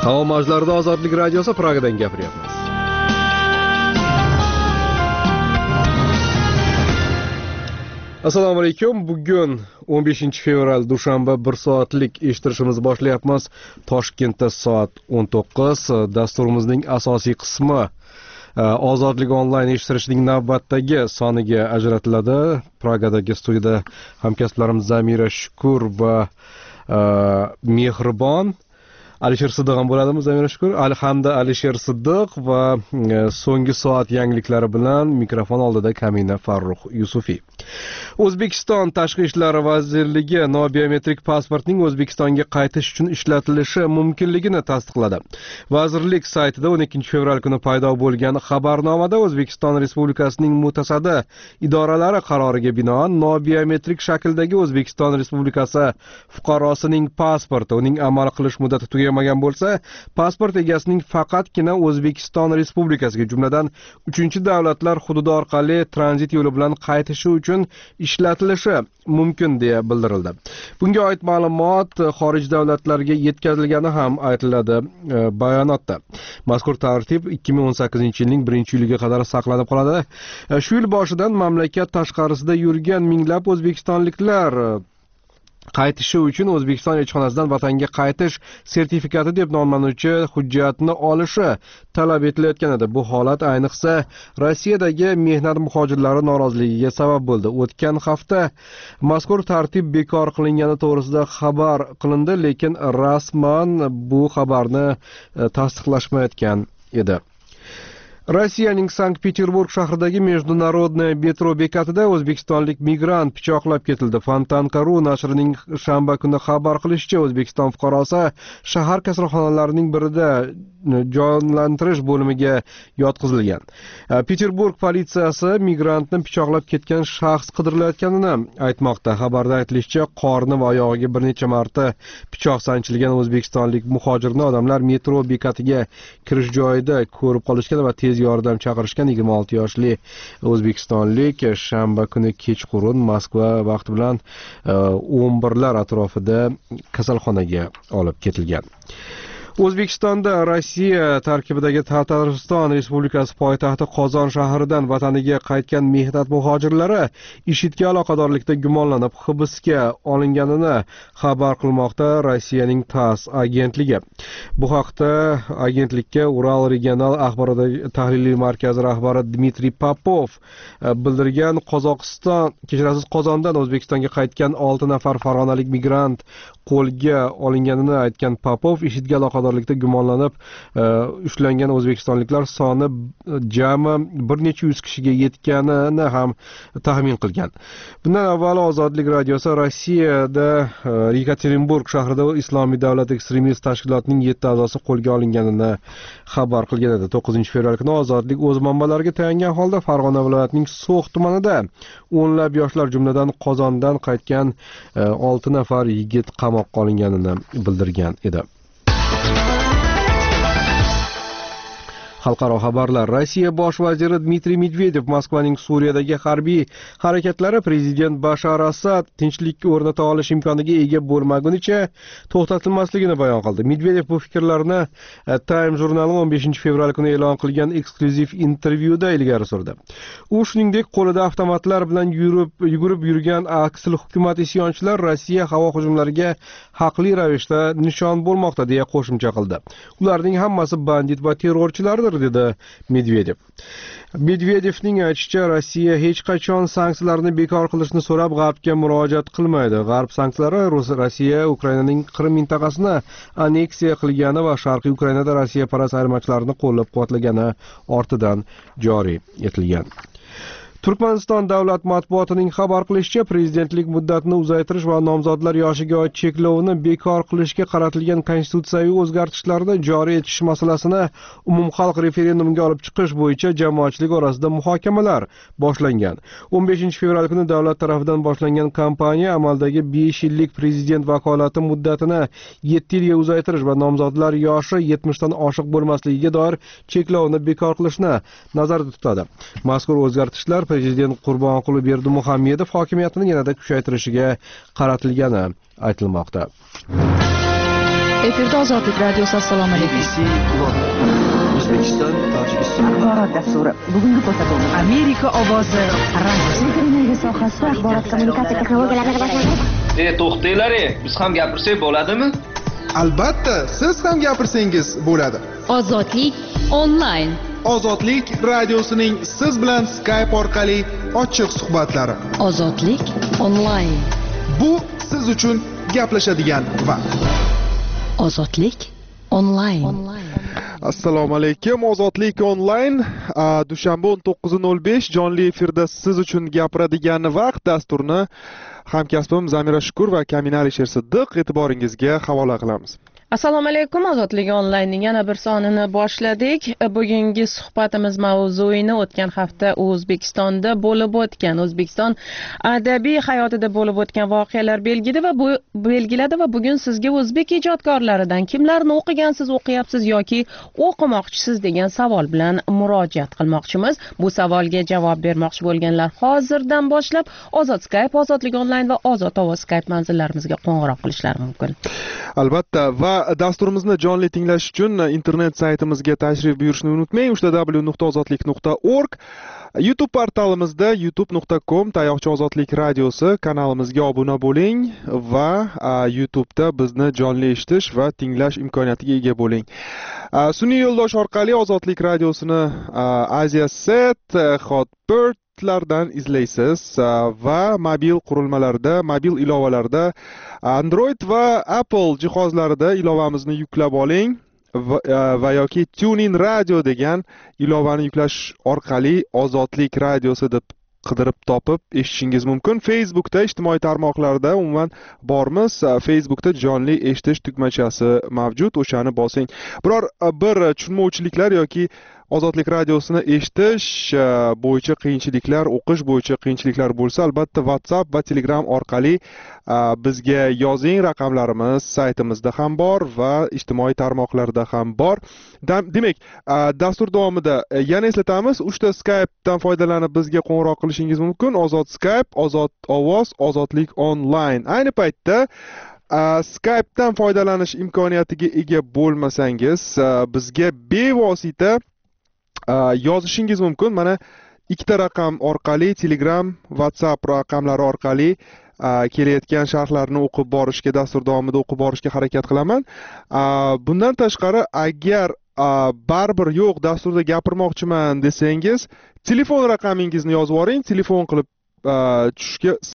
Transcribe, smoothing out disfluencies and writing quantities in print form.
Havo mavjlarida Ozodlik radiosi Pragadan gapiryapmiz. Assalomu alaykum. Bugun 15-fevral dushanba 1 soatlik eshittirishimizni boshlayapmiz. Toshkentda soat 19. Dasturimizning asosiy qismi Ozodlik onlayn eshittirishining navbatdagi soniga ajratiladi. Pragadagi studiyada hamkasblarimiz Zamira Shukur va Mehribon Alisher Siddiq ham bo'ladimi? Zamira Shukur, hamda Alisher Siddiq va so'nggi soat yangiliklari bilan mikrofon oldida Kamina Farruh Yusufiy. O'zbekiston Tashqi ishlar vazirligi nobiometrik pasportning O'zbekistonga qaytish uchun ishlatilishi mumkinligini tasdiqladi. Vazirlik saytida 12-fevral kuni paydo bo'lgan xabarnomada O'zbekiston Respublikasining mutasaddi idoralari qaroriga binoan nobiometrik shakldagi O'zbekiston Respublikasi fuqarosining pasporti uning amal qilish muddati tugamagan bo'lsa, pasport egasining faqatgina O'zbekiston Respublikasiga, jumladan 3-davlatlar hududi orqali tranzit yo'li bilan qaytishi uchun ishlatilishi mumkin deya bildirildi. Bunga oid ma'lumot xorij davlatlarga yetkazilgani ham aytiladi bayonotda. Mazkur tartib 2018-yilning 1-yiliga qadar saqlanib qoladi. Shu yil boshidan mamlakat tashqarisida yurgan minglab o'zbekistonliklar qaytishi uchun O'zbekiston elchixonasidan vatanga qaytish sertifikati deb nomlanuvchi hujjatni olishi talab etilayotgan edi. Bu holat ayniqsa Rossiyadagi mehnat muhojirlari noroziligiga sabab bo'ldi. O'tgan hafta mazkur tartib bekor qilingani to'g'risida xabar qilindi, lekin rasman bu xabarni tasdiqlashmayotgan edi. Rossiyaning Sankt-Peterburg shahridagi Международный metro bekatida o'zbekistonlik migrant pichoqlab ketildi. Fontanka.ru nashrining shanba kuni xabar qilishicha, O'zbekiston fuqarosi shahar kasalxonalarining birida jonlantirish bo'limiga yotqizilgan. Peterburg politsiyasi migrantni pichoqlab ketgan shaxs qidirilayotganini aytmoqda. Xabarda aytilishicha, qorni va oyog'iga bir necha marta pichoq sanchilgan o'zbekistonlik muhojirni odamlar metro bekatiga kirish joyida ko'rib qolishgan va tez yordam chaqirishgan. 26 yoshli o'zbekistonlik shanba kuni kechqurun Moskva vaqti bilan 11lar atrofida kasalxonaga olib ketilgan. O'zbekistonda Rossiya tarkibidagi Tatariston Respublikasi poytaxti Qozon shahridan vataniga qaytgan mehnat muhojirlari IShIDga aloqadorlikda gumonlanib hibsga olinganini xabar qilmoqda Rossiyaning TASS agentligi. Bu haqda agentlikka Ural regional axborot tahliliy markazi rahbari Dmitriy Popov bildirgan. Qozondan O'zbekistonga qaytgan 6 nafar farg'onalik migrant qo'lga olinganini aytgan Popov, IShIDga aloqadorlikda gumonlanib ushlangan o'zbekistonliklar soni jami bir necha yuz kishiga yetganini ham taxmin qilgan. Bundan avval Ozodlik radiosi Rossiyada Yekaterinburg shahrida Islomiy davlat ekstremist tashkilotining 7 a'zosi qo'lga olinganini xabar qilgan edi. 9-fevral kuni Ozodlik o'z manbalariga tayangan holda Farg'ona viloyatining So'x tumanida o'nlab yoshlar, jumladan Qozondan qaytgan 6 nafar yigit qamoqqa olinganini bildirgan edi. Xalqaro xabarlar. Rossiya bosh vaziri Dmitriy Medvedev Moskvaning Suriyadagi harbiy harakatlari prezident Bashar Asad tinchlikka o'rnata olish imkoniga ega bo'lmagunicha to'xtatilmasligini bayon qildi. Medvedev bu fikrlarni Time jurnali 15-fevral kuni e'lon qilgan eksklyuziv intervyuda ilgari surdi. U shuningdek, qo'lida avtomatlar bilan yugurib yurgan aksil hukumat isyonchilar Rossiya havo hujumlariga haqli ravishda nishon bo'lmoqda deya qo'shimcha qildi. Ularning hammasi bandit va terrorchilardir, dedi Medvedev. Medvedevning aytishicha, Rossiya hech qachon sanksiyalarni bekor qilishni so'rab G'arbga murojaat qilmaydi. G'arb sanksiyalari Rossiya Ukrainaning Qrim mintaqasini anneksiya qilgani va Sharqiy Ukrainada Rossiya parast ayirmachilarini qo'llab-quvvatlagani ortidan joriy etilgan. Turkmaniston davlat matbuotining xabar qilishicha, prezidentlik muddatini uzaytirish va nomzodlar yoshiga oid cheklovni bekor qilishga qaratilgan konstitutsiyaviy o'zgartishlarni joriy etish masalasini umumxalq referendumiga olib chiqish bo'yicha jamoatchilik orasida muhokamalar boshlangan. 15-fevral kuni davlat tarafidan boshlangan kampaniya amaldagi 5 yillik prezident vakolati muddatini 7 yilga uzaytirish va nomzodlar yoshi 70 dan oshiq bo'lmasligiga doir cheklovni bekor qilishni nazarda tutadi. Mazkur o'zgartishlar prezident Qurbonquli Berdimuhamedov hokimiyatini yanada kuchaytirishiga qaratilgani aytilmoqda. Efirda Ozodlik radiosi. Assalomu alaykum. O'zbekiston, Tojikiston. Axborot dasturi. Bugungi ko'rsatuvimiz Amerika ovozi radiosi. Televiziya sohasida axborot kommunikatsiya texnologiyalarini rivojlantirish. To'xtanglar, biz ham gapirsak bo'ladimi? Albatta, siz ham gapirsangiz bo'ladi. Ozodlik onlayn. Ozodlik radiosining siz bilan Skype orqali ochiq suhbatlari. Ozodlik onlayn. Bu siz uchun gaplashadigan vaqt. Ozodlik onlayn. Assalomu alaykum. Ozodlik onlayn dushanba 19:05 jonli efirda siz uchun gapiradigan vaqt dasturni hamkasbim Zamira Shukur va Kamina Alisher Siddiq e'tiboringizga havola qilamiz. Assalomu alaykum. Ozodlik onlaynning yana bir sonini boshladik. Bugungi suhbatimiz mavzuini o'tgan hafta O'zbekistonda bo'lib o'tgan, O'zbekiston adabiy hayotida bo'lib o'tgan voqealar belgiladi va bugun sizga o'zbek ijodkorlaridan kimlarni o'qigansiz, o'qiyapsiz yoki o'qimoqchisiz degan savol bilan murojaat qilmoqchimiz. Bu savolga javob bermoqchi bo'lganlar hozirdan boshlab Ozod Skype, Ozodlik onlayn va Ozod ovoz Skype manzillarimizga qo'ng'iroq qilishlari mumkin. Albatta, va dasturimizni jonli tinglash uchun internet saytimizga tashrif buyurishni unutmang. www.ozodlik.org, YouTube portalimizda youtube.com/ozodlik radiosi kanalimizga obuna bo'ling va YouTube'da bizni jonli eshitish va tinglash imkoniyatiga ega bo'ling. Sun'iy yo'ldosh orqali Ozodlik radiosini Asiaset, Hotbird lardan izlaysiz va mobil qurilmalarda, mobil ilovalarda, Android va Apple jihozlarida ilovamizni yuklab oling va yoki TuneIn Radio degan ilovani yuklash orqali Ozodlik radiosi deb qidirib topib eshitishingiz mumkin. Facebookda, ijtimoiy tarmoqlarda umuman bormiz. Facebookda jonli eshitish tugmachasi mavjud, o'shani bosing. Biror bir tushunmovchiliklar yoki Ozodlik radiosini eshitish bo'yicha qiyinchiliklar, o'qish bo'yicha qiyinchiliklar bo'lsa, albatta WhatsApp va Telegram orqali bizga yozing. Raqamlarimiz saytimizda ham bor va ijtimoiy tarmoqlarda ham bor. Demak, dastur davomida yana eslatamiz, 3 ta Skype'dan foydalanib bizga qo'ng'iroq qilishingiz mumkin. Ozod Skype, Ozod ovoz, Ozodlik onlayn. Ayni paytda Skype'dan foydalanish imkoniyatiga ega bo'lmasangiz, bizga bevosita yozishingiz mumkin. Mana ikkita raqam orqali, Telegram, WhatsApp raqamlari orqali kelayotgan sharhlarni o'qib borishga, dastur davomida o'qib borishga harakat qilaman. Bundan tashqari, agar baribir yo'q, dasturda gapirmoqchiman desangiz, telefon raqamingizni yozib oling, telefon qilib tushishga